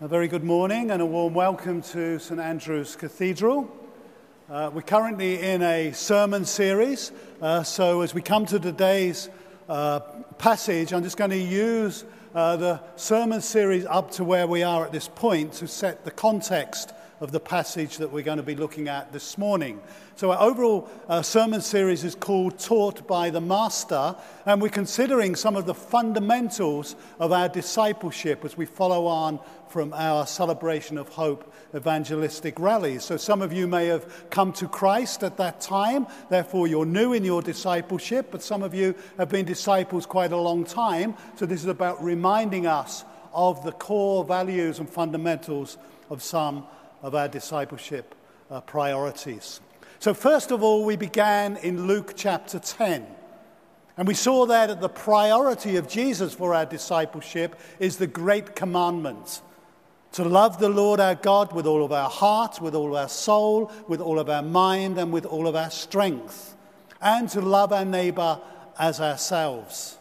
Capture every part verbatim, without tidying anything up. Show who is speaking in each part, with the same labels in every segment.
Speaker 1: A very good morning and a warm welcome to St Andrew's Cathedral. Uh, we're currently in a sermon series, uh, so as we come to today's uh, passage, I'm just going to use uh, the sermon series up to where we are at this point to set the context of the passage that we're going to be looking at this morning. So our overall uh, sermon series is called Taught by the Master, and we're considering some of the fundamentals of our discipleship as we follow on from our Celebration of Hope evangelistic rallies. So some of you may have come to Christ at that time, therefore you're new in your discipleship, but some of you have been disciples quite a long time, so this is about reminding us of the core values and fundamentals of some of our discipleship uh, priorities. So first of all, we began in Luke chapter ten. And we saw there that the priority of Jesus for our discipleship is the great commandment. To love the Lord our God with all of our heart, with all of our soul, with all of our mind, and with all of our strength. And to love our neighbor as ourselves.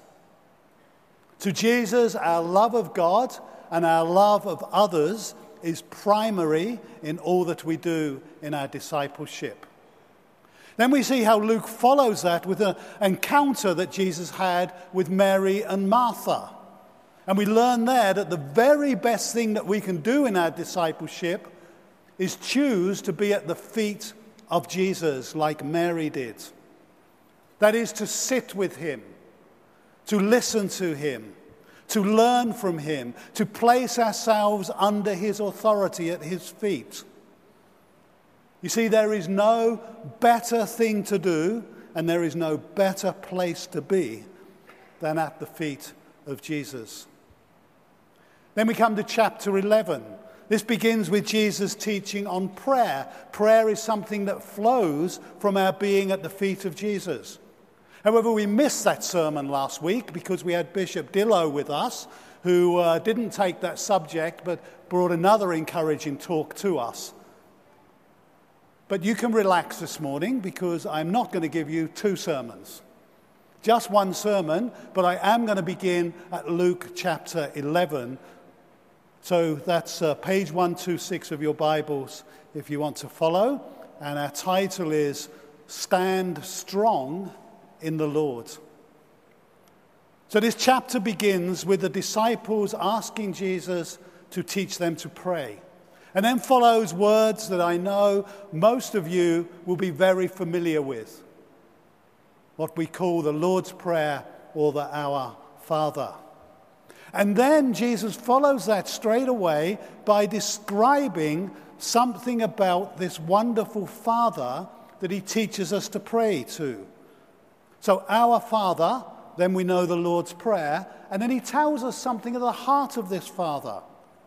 Speaker 1: To Jesus, our love of God and our love of others is primary in all that we do in our discipleship. Then we see how Luke follows that with an encounter that Jesus had with Mary and Martha. And we learn there that the very best thing that we can do in our discipleship is choose to be at the feet of Jesus like Mary did. That is to sit with him, to listen to him, to learn from him, to place ourselves under his authority at his feet. You see, there is no better thing to do, and there is no better place to be than at the feet of Jesus. Then we come to chapter eleven. This begins with Jesus' teaching on prayer. Prayer is something that flows from our being at the feet of Jesus. However, we missed that sermon last week because we had Bishop Dillow with us, who uh, didn't take that subject but brought another encouraging talk to us. But you can relax this morning because I'm not going to give you two sermons. Just one sermon, but I am going to begin at Luke chapter eleven. So that's uh, page one twenty-six of your Bibles if you want to follow. And our title is Stand Strong in the Lord. So this chapter begins with the disciples asking Jesus to teach them to pray. And then follows words that I know most of you will be very familiar with. What we call the Lord's Prayer or the Our Father. And then Jesus follows that straight away by describing something about this wonderful Father that he teaches us to pray to. So our Father, then we know the Lord's Prayer, and then he tells us something of the heart of this Father.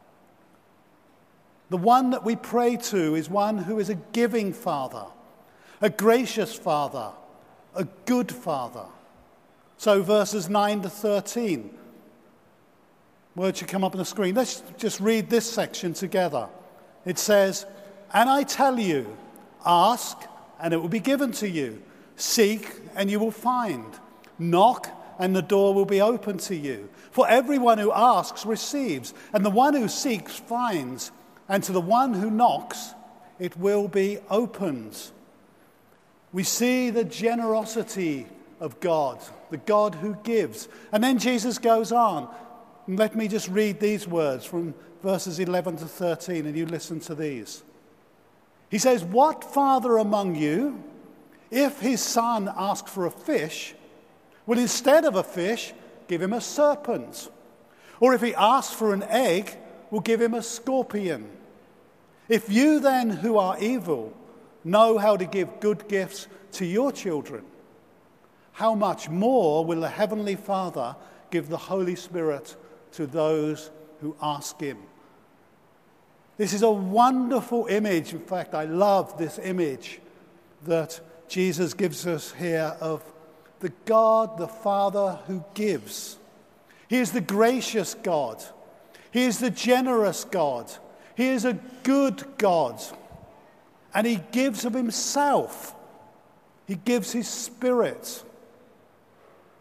Speaker 1: The one that we pray to is one who is a giving Father, a gracious Father, a good Father. So verses nine to thirteen, words should come up on the screen. Let's just read this section together. It says, "And I tell you, ask, and it will be given to you. Seek, and you will find. Knock, and the door will be open to you. For everyone who asks receives, and the one who seeks finds, and to the one who knocks it will be opened." We see the generosity of God, the God who gives. And then Jesus goes on. And let me just read these words from verses eleven to thirteen, and you listen to these. He says, "What father among you, if his son asks for a fish, will instead of a fish give him a serpent? Or if he asks for an egg, will give him a scorpion? If you then, who are evil, know how to give good gifts to your children, how much more will the Heavenly Father give the Holy Spirit to those who ask him?" This is a wonderful image. In fact, I love this image that Jesus gives us here of the God, the Father who gives. He is the gracious God. He is the generous God. He is a good God. And he gives of himself. He gives his Spirit.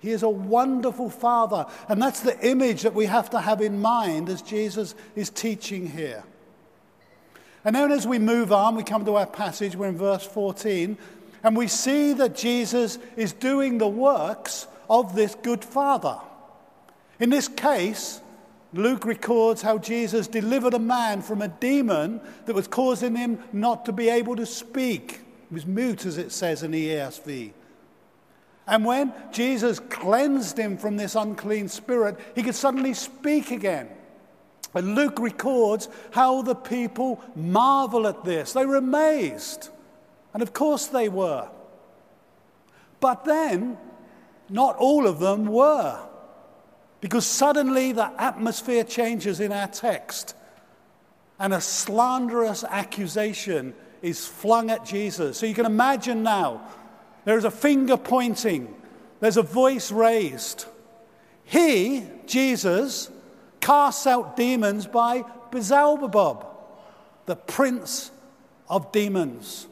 Speaker 1: He is a wonderful Father. And that's the image that we have to have in mind as Jesus is teaching here. And then as we move on, we come to our passage, we're in verse fourteen, and we see that Jesus is doing the works of this good Father. In this case, Luke records how Jesus delivered a man from a demon that was causing him not to be able to speak. He was mute, as it says in the E S V. And when Jesus cleansed him from this unclean spirit, he could suddenly speak again. And Luke records how the people marvel at this. They were amazed. And of course they were. But then, not all of them were. Because suddenly the atmosphere changes in our text. And a slanderous accusation is flung at Jesus. So you can imagine now, there is a finger pointing. There's a voice raised. He, Jesus, casts out demons by Beelzebub, the prince of demons.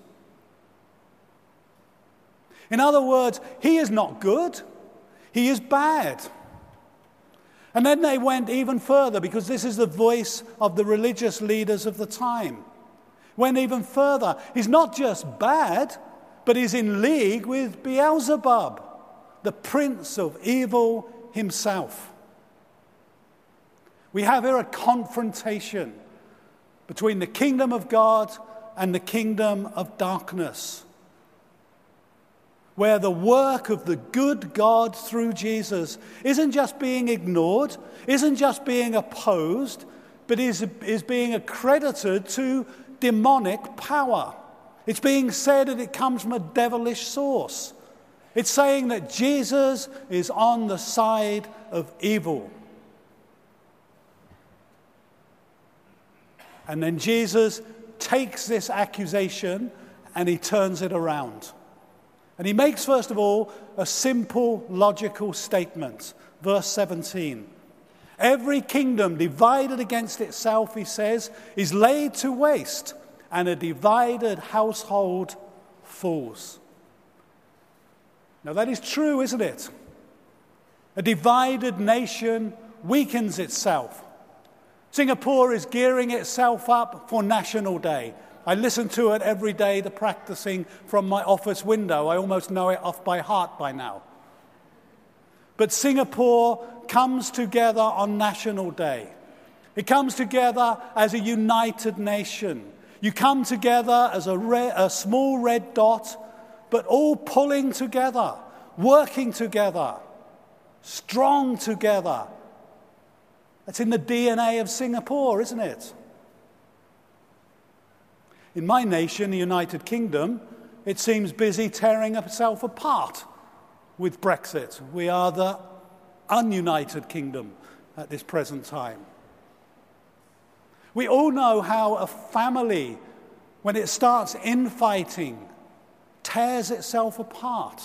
Speaker 1: In other words, he is not good. He is bad. And then they went even further, because this is the voice of the religious leaders of the time. Went even further. He's not just bad, but he's in league with Beelzebub, the prince of evil himself. We have here a confrontation between the kingdom of God and the kingdom of darkness, where the work of the good God through Jesus isn't just being ignored, isn't just being opposed, but is, is being accredited to demonic power. It's being said that it comes from a devilish source. It's saying that Jesus is on the side of evil. And then Jesus takes this accusation and he turns it around. And he makes, first of all, a simple, logical statement. Verse seventeen. Every kingdom divided against itself, he says, is laid to waste, and a divided household falls. Now that is true, isn't it? A divided nation weakens itself. Singapore is gearing itself up for National Day. I listen to it every day, the practicing from my office window. I almost know it off by heart by now. But Singapore comes together on National Day. It comes together as a united nation. You come together as a, red, a small red dot, but all pulling together, working together, strong together. That's in the D N A of Singapore, isn't it? In my nation, the United Kingdom, it seems busy tearing itself apart with Brexit. We are the ununited kingdom at this present time. We all know how a family, when it starts infighting, tears itself apart.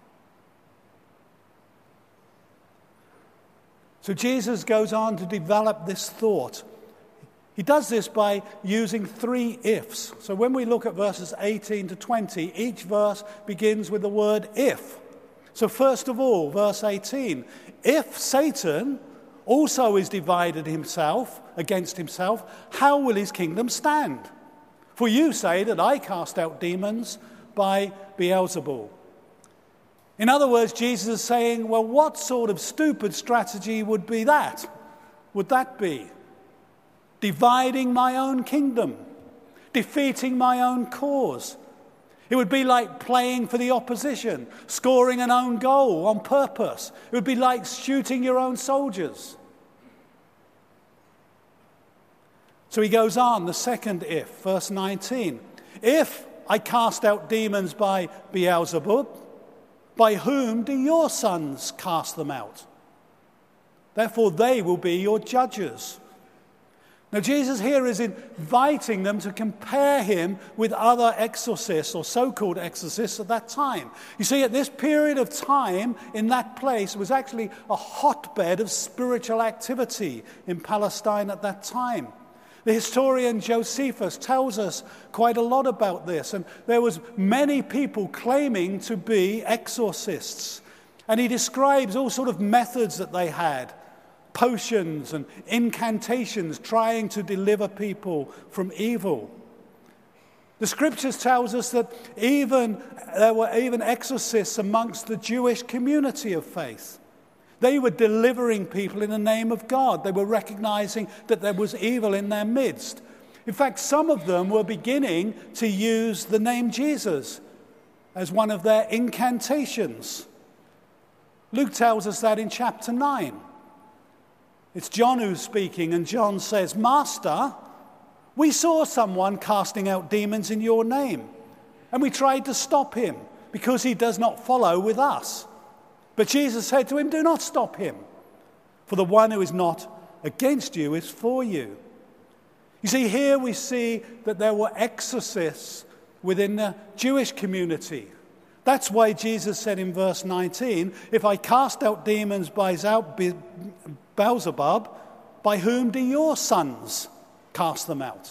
Speaker 1: So Jesus goes on to develop this thought. He does this by using three ifs. So when we look at verses eighteen to twenty, each verse begins with the word if. So first of all, verse eighteen, if Satan also is divided himself against himself, how will his kingdom stand? For you say that I cast out demons by Beelzebul. In other words, Jesus is saying, well, what sort of stupid strategy would be that? Would that be dividing my own kingdom, defeating my own cause? It would be like playing for the opposition, scoring an own goal on purpose. It would be like shooting your own soldiers. So he goes on, the second if, verse nineteen. If I cast out demons by Beelzebub, by whom do your sons cast them out? Therefore they will be your judges. Now Jesus here is inviting them to compare him with other exorcists or so-called exorcists at that time. You see, at this period of time in that place was actually a hotbed of spiritual activity in Palestine at that time. The historian Josephus tells us quite a lot about this, and there was many people claiming to be exorcists. And he describes all sort of methods that they had, potions and incantations trying to deliver people from evil. The scriptures tells us that even there were even exorcists amongst the Jewish community of faith. They were delivering people in the name of God. They were recognizing that there was evil in their midst. In fact, some of them were beginning to use the name Jesus as one of their incantations. Luke tells us that in chapter nine. It's John who's speaking, and John says, "Master, we saw someone casting out demons in your name, and we tried to stop him because he does not follow with us." But Jesus said to him, "Do not stop him, for the one who is not against you is for you." You see, here we see that there were exorcists within the Jewish community. That's why Jesus said in verse nineteen, "If I cast out demons by Beelzebub, by whom do your sons cast them out?"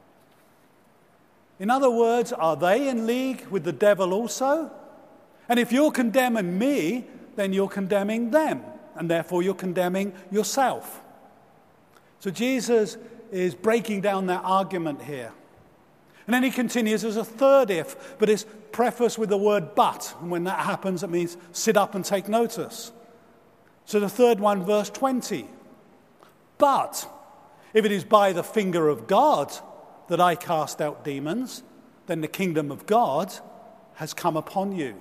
Speaker 1: In other words, are they in league with the devil also? And if you're condemning me, then you're condemning them, and therefore you're condemning yourself. So Jesus is breaking down that argument here. And then he continues, there's a third if, but it's prefaced with the word but. And when that happens, it means sit up and take notice. So the third one, verse twenty. "But if it is by the finger of God that I cast out demons, then the kingdom of God has come upon you."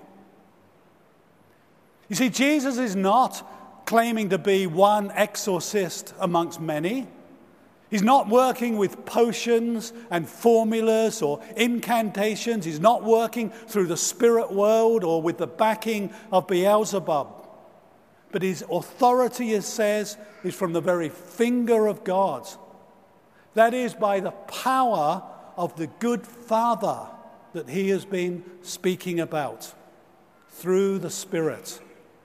Speaker 1: You see, Jesus is not claiming to be one exorcist amongst many. He's not working with potions and formulas or incantations. He's not working through the spirit world or with the backing of Beelzebub. But his authority, it says, is from the very finger of God. That is by the power of the good Father that he has been speaking about through the Spirit.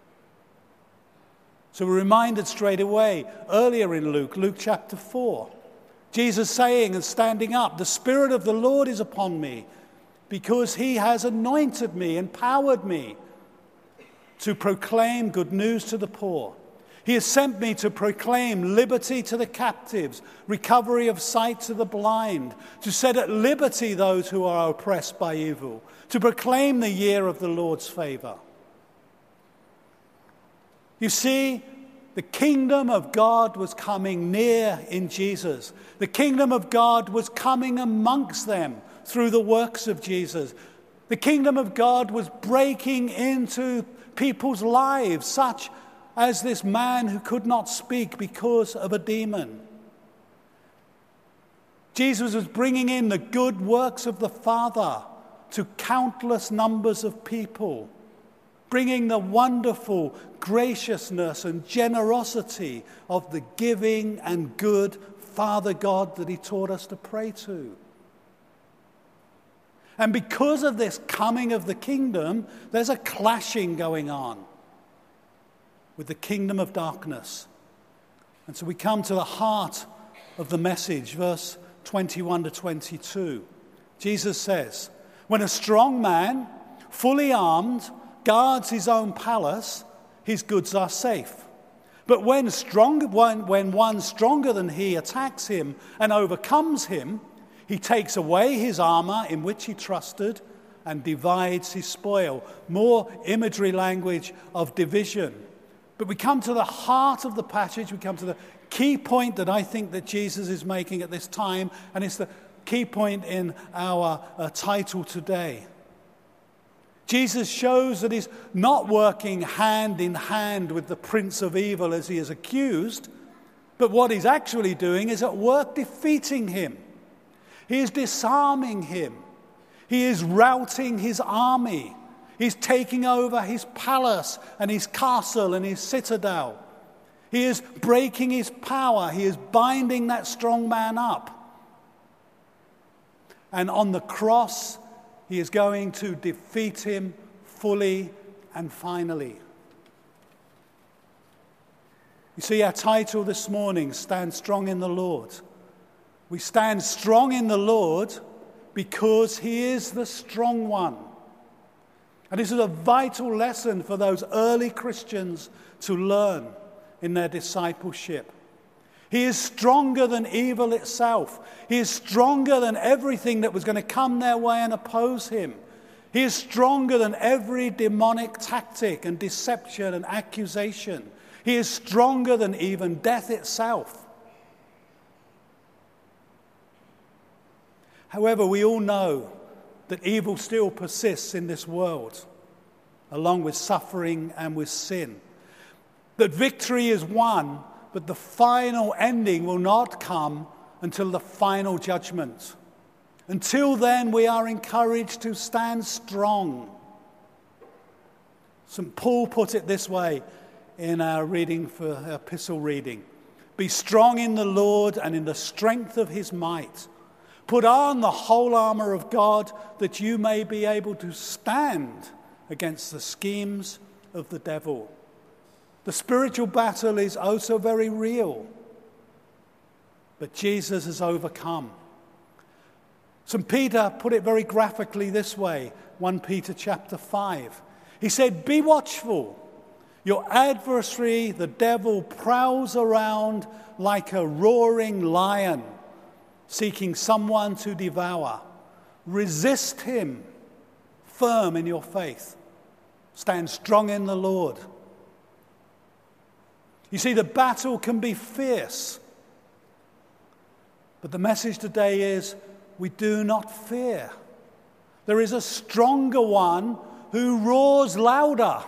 Speaker 1: So we're reminded straight away, earlier in Luke, Luke chapter four, Jesus saying and standing up, "The Spirit of the Lord is upon me, because he has anointed me, empowered me to proclaim good news to the poor. He has sent me to proclaim liberty to the captives, recovery of sight to the blind, to set at liberty those who are oppressed by evil, to proclaim the year of the Lord's favor." You see, the kingdom of God was coming near in Jesus. The kingdom of God was coming amongst them through the works of Jesus. The kingdom of God was breaking into people's lives, such as this man who could not speak because of a demon. Jesus was bringing in the good works of the Father to countless numbers of people, bringing the wonderful graciousness and generosity of the giving and good Father God that he taught us to pray to. And because of this coming of the kingdom, there's a clashing going on with the kingdom of darkness. And so we come to the heart of the message, verse twenty-one to twenty-two. Jesus says, "When a strong man, fully armed, guards his own palace, his goods are safe. But when strong, when, when one stronger than he attacks him and overcomes him, he takes away his armor in which he trusted and divides his spoil." More imagery language of division. But we come to the heart of the passage. We come to the key point that I think that Jesus is making at this time, and it's the key point in our uh, title today. Jesus shows that he's not working hand in hand with the prince of evil as he is accused, but what he's actually doing is at work defeating him. He is disarming him. He is routing his army. He's taking over his palace and his castle and his citadel. He is breaking his power. He is binding that strong man up. And on the cross, he is going to defeat him fully and finally. You see, our title this morning, Stand Strong in the Lord. We stand strong in the Lord because he is the strong one. And this is a vital lesson for those early Christians to learn in their discipleship. He is stronger than evil itself. He is stronger than everything that was going to come their way and oppose him. He is stronger than every demonic tactic and deception and accusation. He is stronger than even death itself. However, we all know that evil still persists in this world, along with suffering and with sin. That victory is won, but the final ending will not come until the final judgment. Until then, we are encouraged to stand strong. Saint Paul put it this way in our reading for our epistle reading. Be strong in the Lord and in the strength of his might. Put on the whole armor of God that you may be able to stand against the schemes of the devil. The spiritual battle is oh so very real, but Jesus has overcome. Saint Peter put it very graphically this way, First Peter chapter five. He said, be watchful. Your adversary, the devil, prowls around like a roaring lion, seeking someone to devour. Resist him, firm in your faith. Stand strong in the Lord. You see, the battle can be fierce. But the message today is, we do not fear. There is a stronger one who roars louder.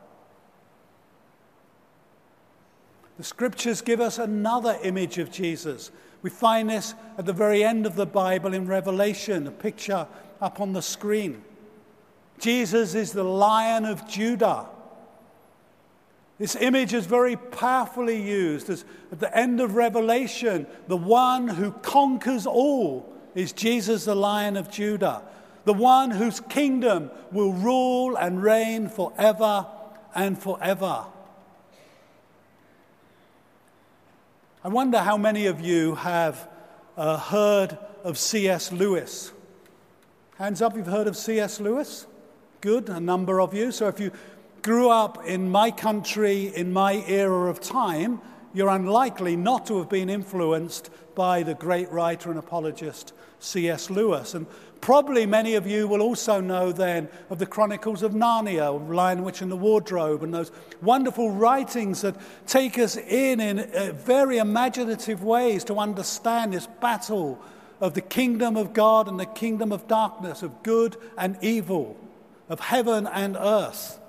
Speaker 1: The scriptures give us another image of Jesus. We find this at the very end of the Bible in Revelation, a picture up on the screen. Jesus is the Lion of Judah. This image is very powerfully used as at the end of Revelation, the one who conquers all is Jesus, the Lion of Judah, the one whose kingdom will rule and reign forever and forever. I wonder how many of you have uh, heard of C S Lewis. Hands up, you've heard of C S Lewis? Good, a number of you. So if you grew up in my country, in my era of time, you're unlikely not to have been influenced by the great writer and apologist C S Lewis. And probably many of you will also know then of the Chronicles of Narnia, Lion, Witch and the Wardrobe, and those wonderful writings that take us in in uh, very imaginative ways to understand this battle of the kingdom of God and the kingdom of darkness, of good and evil, of heaven and earth.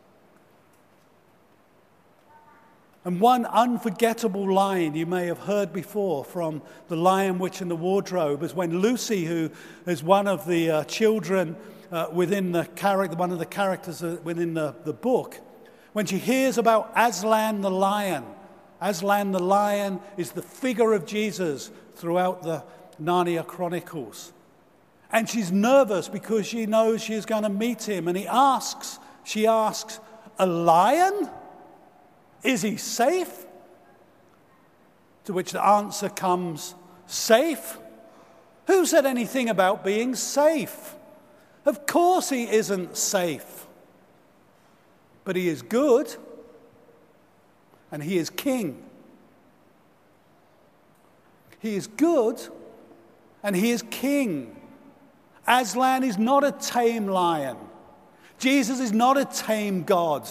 Speaker 1: And one unforgettable line you may have heard before from The Lion, Witch and the Wardrobe is when Lucy, who is one of the uh, children uh, within the character, one of the characters uh, within the, the book, when she hears about Aslan the lion. Aslan the lion is the figure of Jesus throughout the Narnia Chronicles. And she's nervous because she knows she is going to meet him. And he asks, she asks, a lion? Is he safe? To which the answer comes, safe? Who said anything about being safe? Of course he isn't safe. But he is good, and he is king. He is good, and he is king. Aslan is not a tame lion. Jesus is not a tame God.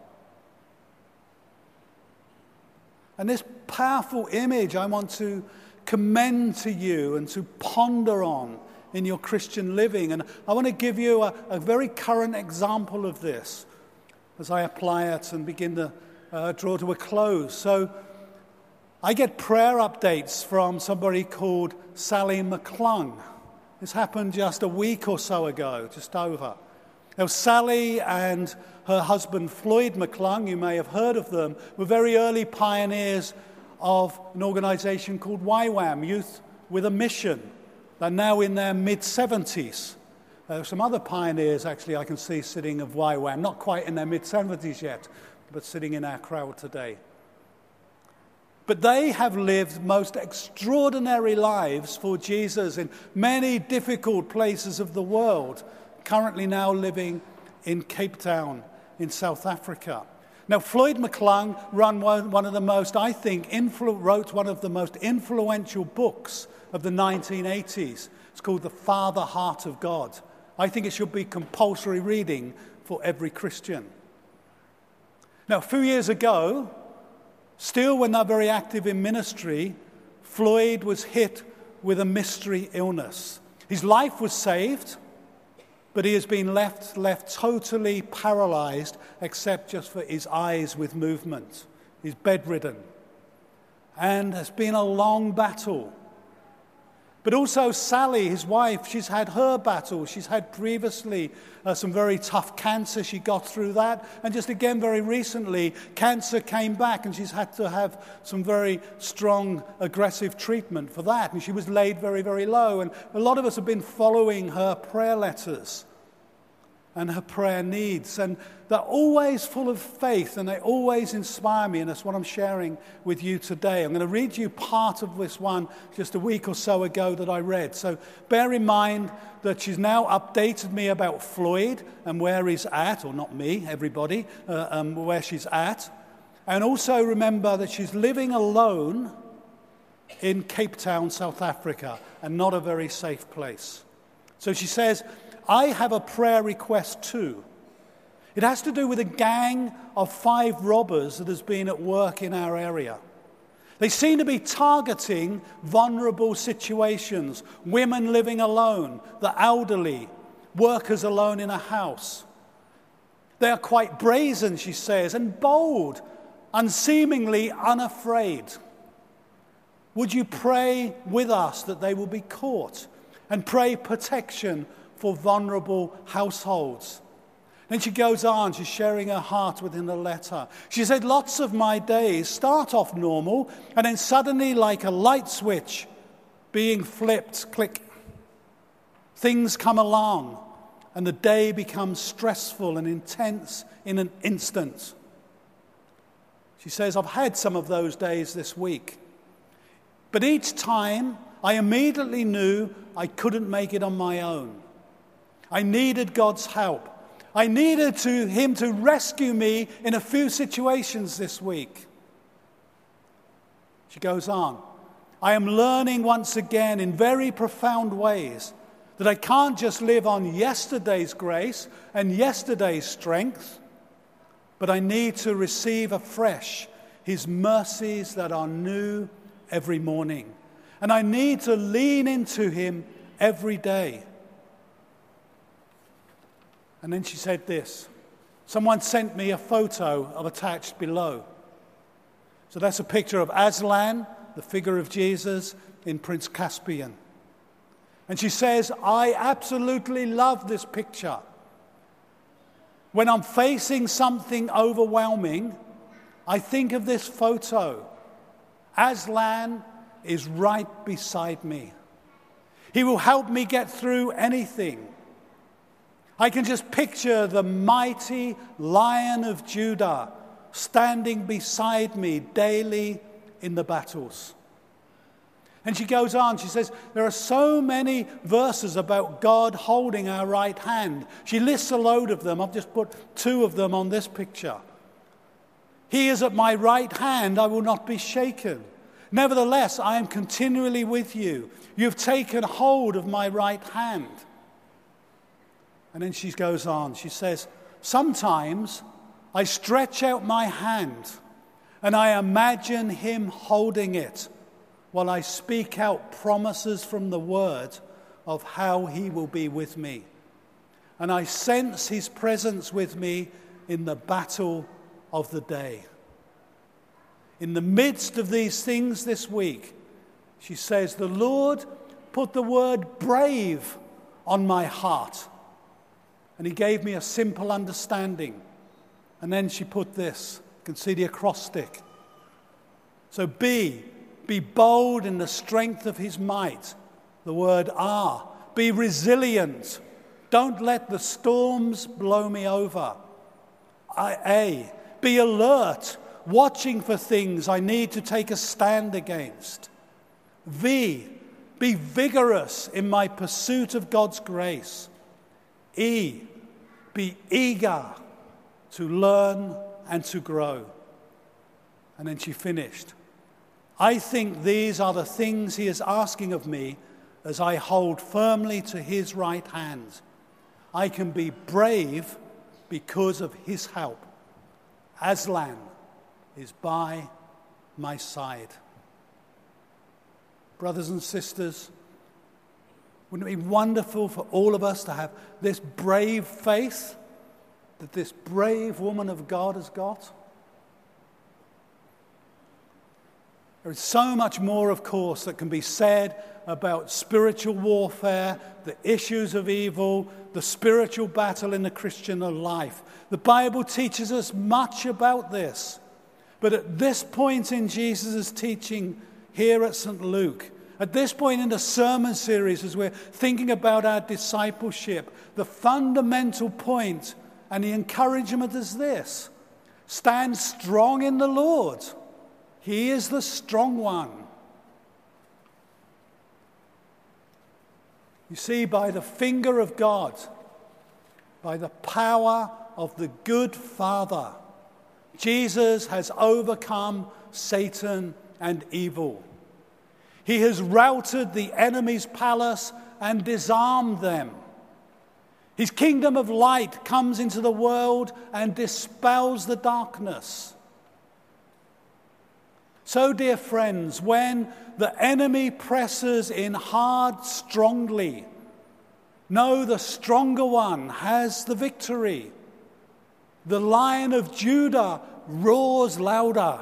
Speaker 1: And this powerful image I want to commend to you and to ponder on in your Christian living. And I want to give you a, a very current example of this as I apply it and begin to uh, draw to a close. So I get prayer updates from somebody called Sally McClung. This happened just a week or so ago, just over. Now, Sally and her husband Floyd McClung, you may have heard of them, were very early pioneers of an organization called Y WAM, Youth with a Mission. They're now in their mid-seventies. There are some other pioneers, actually, I can see sitting of Y WAM, not quite in their mid-seventies yet, but sitting in our crowd today. But they have lived most extraordinary lives for Jesus in many difficult places of the world, currently now living in Cape Town in South Africa. Now, Floyd McClung run one, one of the most, I think, influ- wrote one of the most influential books of the nineteen eighties. It's called The Father Heart of God. I think it should be compulsory reading for every Christian. Now, a few years ago, still when not very active in ministry, Floyd was hit with a mystery illness. His life was saved, but he has been left, left totally paralyzed, except just for his eyes with movement. He's bedridden. And it's been a long battle. But also Sally, his wife, she's had her battle. She's had previously uh, some very tough cancer. She got through that. And just again, very recently, cancer came back and she's had to have some very strong, aggressive treatment for that. And she was laid very, very low. And a lot of us have been following her prayer letters and her prayer needs. And they're always full of faith, and they always inspire me, and that's what I'm sharing with you today. I'm going to read you part of this one just a week or so ago that I read. So bear in mind that she's now updated me about Floyd and where he's at, or not me, everybody, uh, um, where she's at. And also remember that she's living alone in Cape Town, South Africa, and not a very safe place. So she says, I have a prayer request too. It has to do with a gang of five robbers that has been at work in our area. They seem to be targeting vulnerable situations, women living alone, the elderly, workers alone in a house. They are quite brazen, she says, and bold, unseemingly unafraid. Would you pray with us that they will be caught, and pray protection for vulnerable households? Then she goes on, she's sharing her heart within the letter. She said, lots of my days start off normal, and then suddenly, like a light switch being flipped, click, things come along, and the day becomes stressful and intense in an instant. She says, I've had some of those days this week. But each time, I immediately knew I couldn't make it on my own. I needed God's help. I needed to, him to rescue me in a few situations this week. She goes on. I am learning once again in very profound ways that I can't just live on yesterday's grace and yesterday's strength, but I need to receive afresh his mercies that are new every morning. And I need to lean into him every day. And then she said this. Someone sent me a photo of attached below. So that's a picture of Aslan, the figure of Jesus, in Prince Caspian. And she says, I absolutely love this picture. When I'm facing something overwhelming, I think of this photo. Aslan is right beside me. He will help me get through anything. I can just picture the mighty Lion of Judah standing beside me daily in the battles. And she goes on, she says, there are so many verses about God holding our right hand. She lists a load of them. I've just put two of them on this picture. He is at my right hand, I will not be shaken. Nevertheless, I am continually with you. You've taken hold of my right hand. And then she goes on. She says, sometimes I stretch out my hand and I imagine him holding it while I speak out promises from the word of how he will be with me. And I sense his presence with me in the battle of the day. In the midst of these things this week, she says, the Lord put the word brave on my heart. And he gave me a simple understanding. And then she put this. You can see the acrostic. So be, be bold in the strength of his might. The word are. Be resilient. Don't let the storms blow me over. I, A, be alert, watching for things I need to take a stand against. V, be vigorous in my pursuit of God's grace. E, Be eager to learn and to grow. And then she finished. I think these are the things he is asking of me as I hold firmly to his right hand. I can be brave because of his help. Aslan is by my side. Brothers and sisters, wouldn't it be wonderful for all of us to have this brave faith that this brave woman of God has got? There is so much more, of course, that can be said about spiritual warfare, the issues of evil, the spiritual battle in the Christian life. The Bible teaches us much about this. But at this point in Jesus' teaching here at Saint Luke, at this point in the sermon series, as we're thinking about our discipleship, the fundamental point and the encouragement is this: stand strong in the Lord. He is the strong one. You see, by the finger of God, by the power of the good Father, Jesus has overcome Satan and evil. He has routed the enemy's palace and disarmed them. His kingdom of light comes into the world and dispels the darkness. So, dear friends, when the enemy presses in hard, strongly, know the stronger one has the victory. The Lion of Judah roars louder.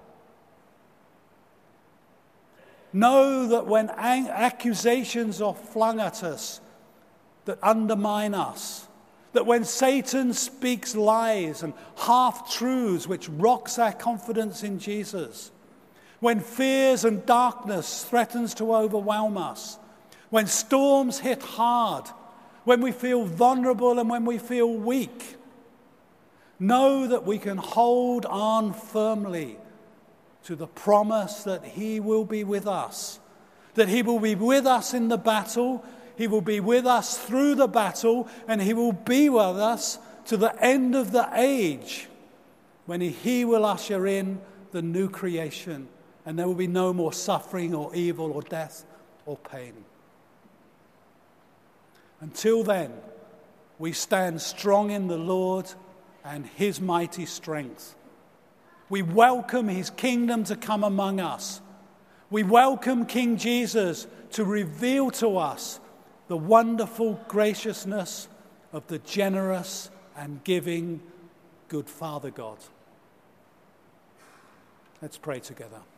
Speaker 1: Know that when accusations are flung at us that undermine us, that when Satan speaks lies and half-truths which rocks our confidence in Jesus, when fears and darkness threatens to overwhelm us, when storms hit hard, when we feel vulnerable and when we feel weak, know that we can hold on firmly to the promise that he will be with us, that he will be with us in the battle, he will be with us through the battle, and he will be with us to the end of the age, when he, he will usher in the new creation, and there will be no more suffering or evil or death or pain. Until then, we stand strong in the Lord and his mighty strength. We welcome his kingdom to come among us. We welcome King Jesus to reveal to us the wonderful graciousness of the generous and giving good Father God. Let's pray together.